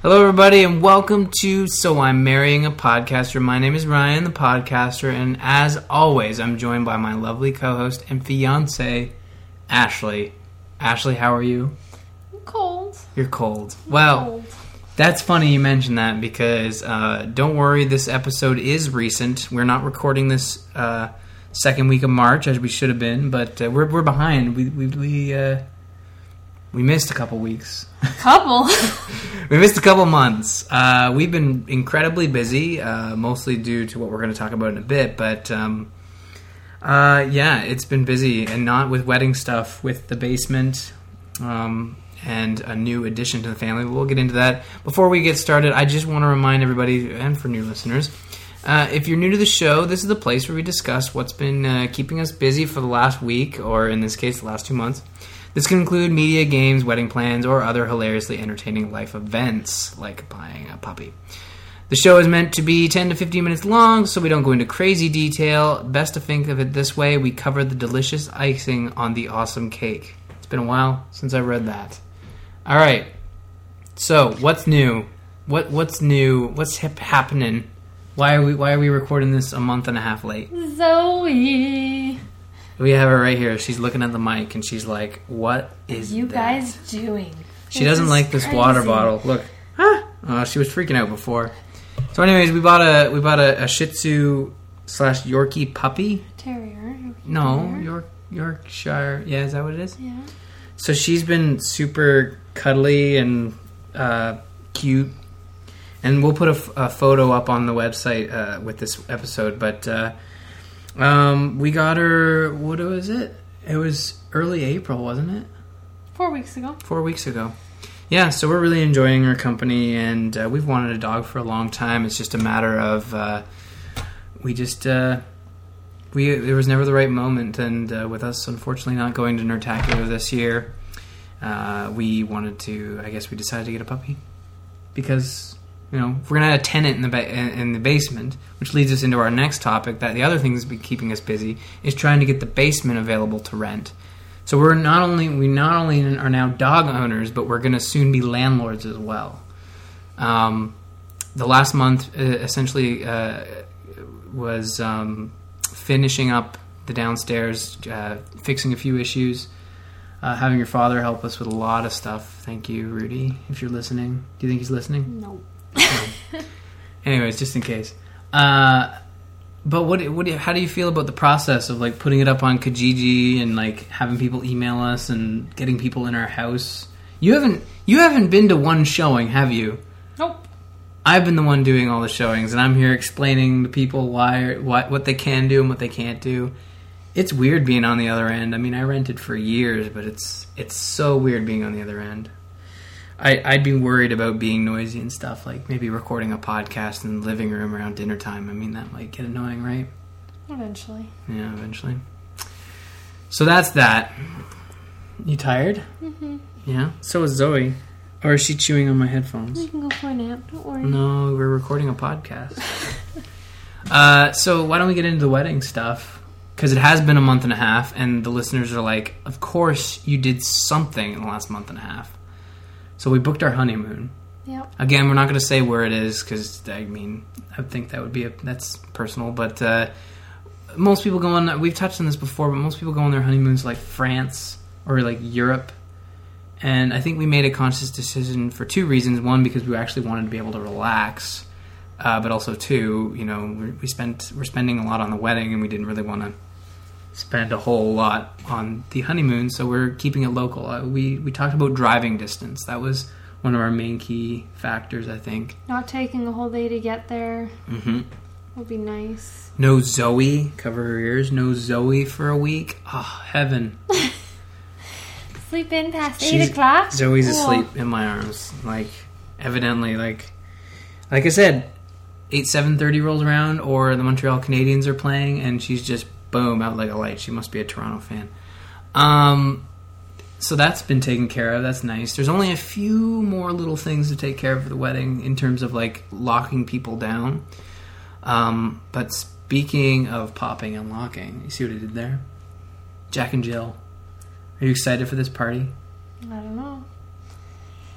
Hello, everybody, and welcome to So I'm Marrying a Podcaster. My name is Ryan, the podcaster, and as always, I'm joined by my lovely co-host and fiance, Ashley. Ashley, how are you? I'm cold. You're cold. Well, that's funny you mention that because don't worry, this episode is recent. We're not recording this second week of March as we should have been, but we're behind. We missed a couple weeks. We missed a couple months. We've been incredibly busy, mostly due to what we're going to talk about in a bit. But yeah, it's been busy, and not with wedding stuff, with the basement and a new addition to the family. We'll get into that. Before we get started, I just want to remind everybody, and for new listeners, if you're new to the show, this is the place where we discuss what's been keeping us busy for the last week, or in this case, the last 2 months. This can include media, games, wedding plans, or other hilariously entertaining life events, like buying a puppy. The show is meant to be 10 to 15 minutes long, so we don't go into crazy detail. Best to think of it this way: we cover the delicious icing on the awesome cake. It's been a while since I read that. All right, so what's new? What's new? What's happening? Why are we recording this a month and a half late? Zoe. We have her right here. She's looking at the mic, and she's like, "What is you that? guys doing?" She doesn't like this water bottle. Look, she was freaking out before. So, anyways, we bought a Shih Tzu / Yorkie puppy. Terrier. No, Yorkshire. Yeah, is that what it is? Yeah. So she's been super cuddly and cute, and we'll put a photo up on the website with this episode, but. We got her, what was it? It was early April, wasn't it? 4 weeks ago. 4 weeks ago. Yeah, so we're really enjoying her company, and we've wanted a dog for a long time. It's just a matter of, there was never the right moment, and with us unfortunately not going to Nertacular this year, we decided to get a puppy. Because... if we're going to have a tenant in the basement, which leads us into our next topic, that the other thing that's been keeping us busy is trying to get the basement available to rent. So we not only are now dog owners, but we're going to soon be landlords as well. The last month essentially was finishing up the downstairs, fixing a few issues, having your father help us with a lot of stuff. Thank you, Rudy, if you're listening. Do you think he's listening? No. Anyways, just in case. But how do you feel about the process of like putting it up on Kijiji and like having people email us and getting people in our house? You haven't been to one showing, have you? Nope. I've been the one doing all the showings, and I'm here explaining to people what they can do and what they can't do. It's weird being on the other end. I mean, I rented for years, but it's so weird being on the other end. I'd be worried about being noisy and stuff, like maybe recording a podcast in the living room around dinner time. I mean, that might get annoying, right? Eventually. Yeah, eventually. So that's that. You tired? Mm-hmm. Yeah? So is Zoe. Or is she chewing on my headphones? You can go for a nap, don't worry. No, we're recording a podcast. So why don't we get into the wedding stuff? Because it has been a month and a half, and the listeners are like, of course you did something in the last month and a half. So we booked our honeymoon. Yep. Again, we're not going to say where it is because, I mean, I think that's personal. But most people go on, we've touched on this before, but most people go on their honeymoons like France or like Europe. And I think we made a conscious decision for two reasons. One, because we actually wanted to be able to relax. But also, two, we're spending a lot on the wedding and we didn't really want to spend a whole lot on the honeymoon, so we're keeping it local. We talked about driving distance. That was one of our main key factors, I think. Not taking a whole day to get there would be nice. No Zoe, cover her ears. No Zoe for a week. Oh, heaven. Sleep in past 8 o'clock? Zoe's asleep in my arms. Like, evidently, like I said, 7:30 rolls around, or the Montreal Canadiens are playing, and she's just boom, out like a light. She must be a Toronto fan. So that's been taken care of. That's nice. There's only a few more little things to take care of for the wedding in terms of like locking people down. But speaking of popping and locking, you see what I did there? Jack and Jill. Are you excited for this party? I don't know.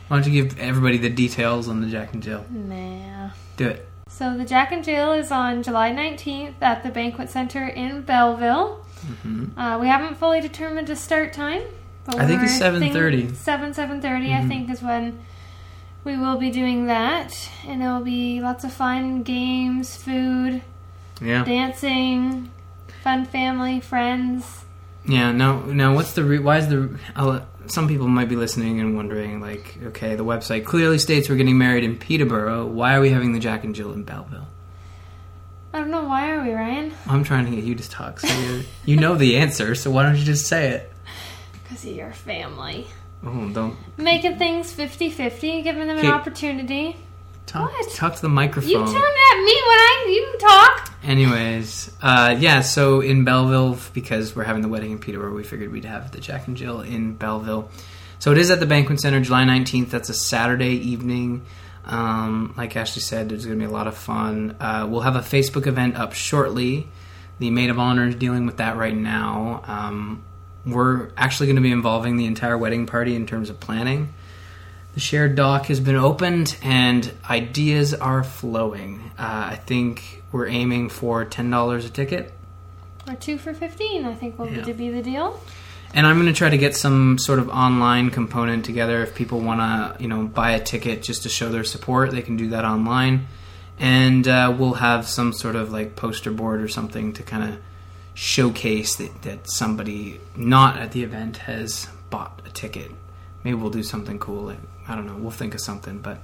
Why don't you give everybody the details on the Jack and Jill? Nah. Do it. So the Jack and Jill is on July 19th at the Banquet Center in Belleville. Mm-hmm. We haven't fully determined a start time. But I think it's 7:30. 7:30, I think, is when we will be doing that. And it will be lots of fun, games, food, dancing, fun family, friends. Yeah, no, what's the... why is the... some people might be listening and wondering, like, okay, the website clearly states we're getting married in Peterborough. Why are we having the Jack and Jill in Belleville? I don't know. Why are we, Ryan? I'm trying to get you to talk. So you know the answer, so why don't you just say it? Because of your family. Oh, don't... Making things 50-50, giving them an opportunity. Talk to the microphone. You turn at me when you talk. Anyways, so in Belleville, because we're having the wedding in Peterborough, we figured we'd have the Jack and Jill in Belleville. So it is at the Banquet Center, July 19th. That's a Saturday evening. Like Ashley said, there's going to be a lot of fun. We'll have a Facebook event up shortly. The Maid of Honor is dealing with that right now. We're actually going to be involving the entire wedding party in terms of planning. The shared doc has been opened, and ideas are flowing. I think we're aiming for $10 a ticket. Or 2 for $15, I think will be the deal. And I'm going to try to get some sort of online component together. If people want to, buy a ticket just to show their support, they can do that online. And we'll have some sort of like poster board or something to kind of showcase that somebody not at the event has bought a ticket. Maybe we'll do something cool. Like, I don't know. We'll think of something. But,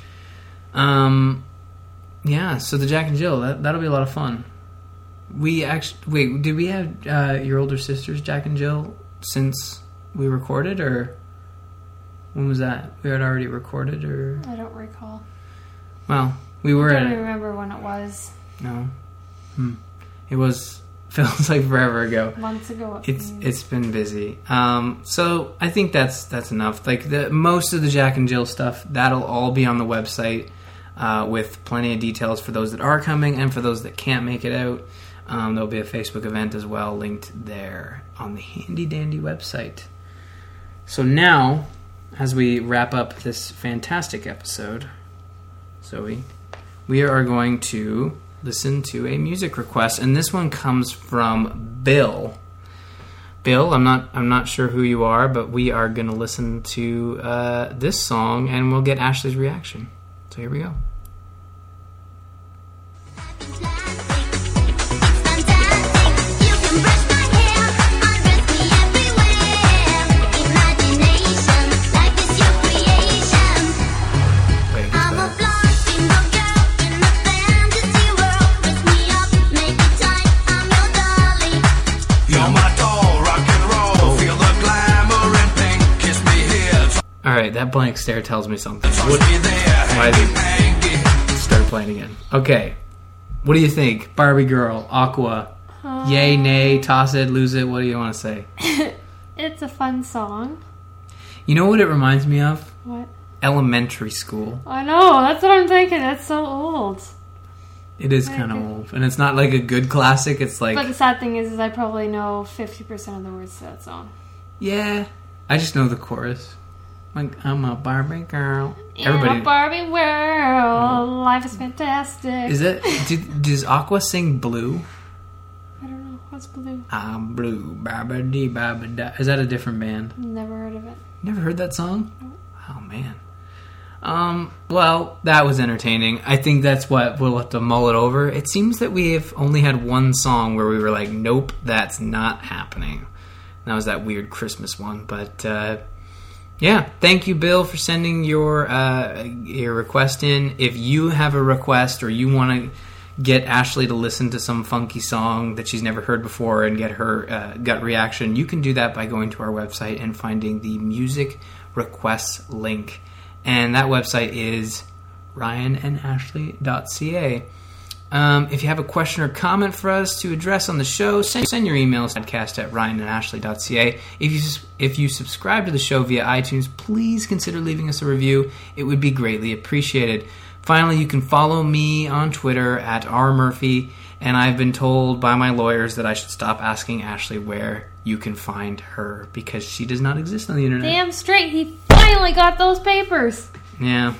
so the Jack and Jill, that'll be a lot of fun. We actually... Wait, did we have your older sister's Jack and Jill since we recorded, or when was that? We had already recorded, or... I don't recall. Well, we were I don't even remember when it was. No. It was... Feels like forever ago. Months ago. It's been busy. So I think that's enough. Like most of the Jack and Jill stuff, that'll all be on the website with plenty of details for those that are coming and for those that can't make it out. There'll be a Facebook event as well linked there on the handy dandy website. So now, as we wrap up this fantastic episode, Zoe, we are going to listen to a music request, and this one comes from Bill. Bill, I'm not sure who you are, but we are going to listen to this song, and we'll get Ashley's reaction. So here we go. Alright, that blank stare tells me something. Why did he start playing again? Okay. What do you think? Barbie Girl, Aqua, yay, nay, toss it, lose it, what do you want to say? It's a fun song. You know what it reminds me of? What? Elementary school. I know, that's what I'm thinking. That's so old. It is kind of old. And it's not like a good classic, it's like... But the sad thing is I probably know 50% of the words to that song. Yeah. I just know the chorus. Like, I'm a Barbie girl. Everybody, a Barbie world. Life is fantastic. Is it? Does Aqua sing Blue? I don't know. What's Blue? I'm blue. Ba-ba-dee, ba-ba-da. Is that a different band? Never heard of it. Never heard that song? Nope. Oh, man. Well, that was entertaining. I think that's what we'll have to mull it over. It seems that we have only had one song where we were like, nope, that's not happening. And that was that weird Christmas one. But, yeah, thank you, Bill, for sending your request in. If you have a request or you want to get Ashley to listen to some funky song that she's never heard before and get her gut reaction, you can do that by going to our website and finding the music requests link. And that website is ryanandashley.ca. If you have a question or comment for us to address on the show, send your emails to podcast@ryanandashley.ca. If you subscribe to the show via iTunes, please consider leaving us a review. It would be greatly appreciated. Finally, you can follow me on Twitter @rmurphy, and I've been told by my lawyers that I should stop asking Ashley where you can find her because she does not exist on the internet. Damn straight, he finally got those papers. Yeah.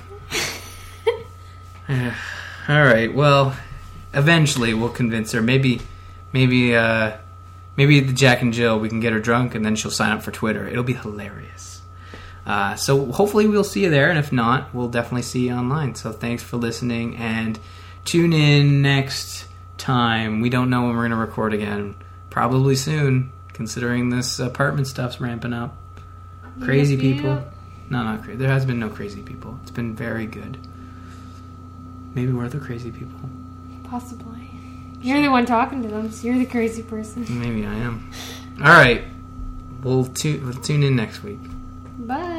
All right. Well, eventually we'll convince her. Maybe the Jack and Jill, we can get her drunk, and then she'll sign up for Twitter. It'll be hilarious. So hopefully we'll see you there, and if not, we'll definitely see you online. So thanks for listening, and tune in next time. We don't know when we're going to record again. Probably soon, considering this apartment stuff's ramping up. Crazy people. No, not crazy. There has been no crazy people. It's been very good. Maybe we're the crazy people. Possibly. You're the one talking to them, so you're the crazy person. Maybe I am. All right. We'll tune in next week. Bye.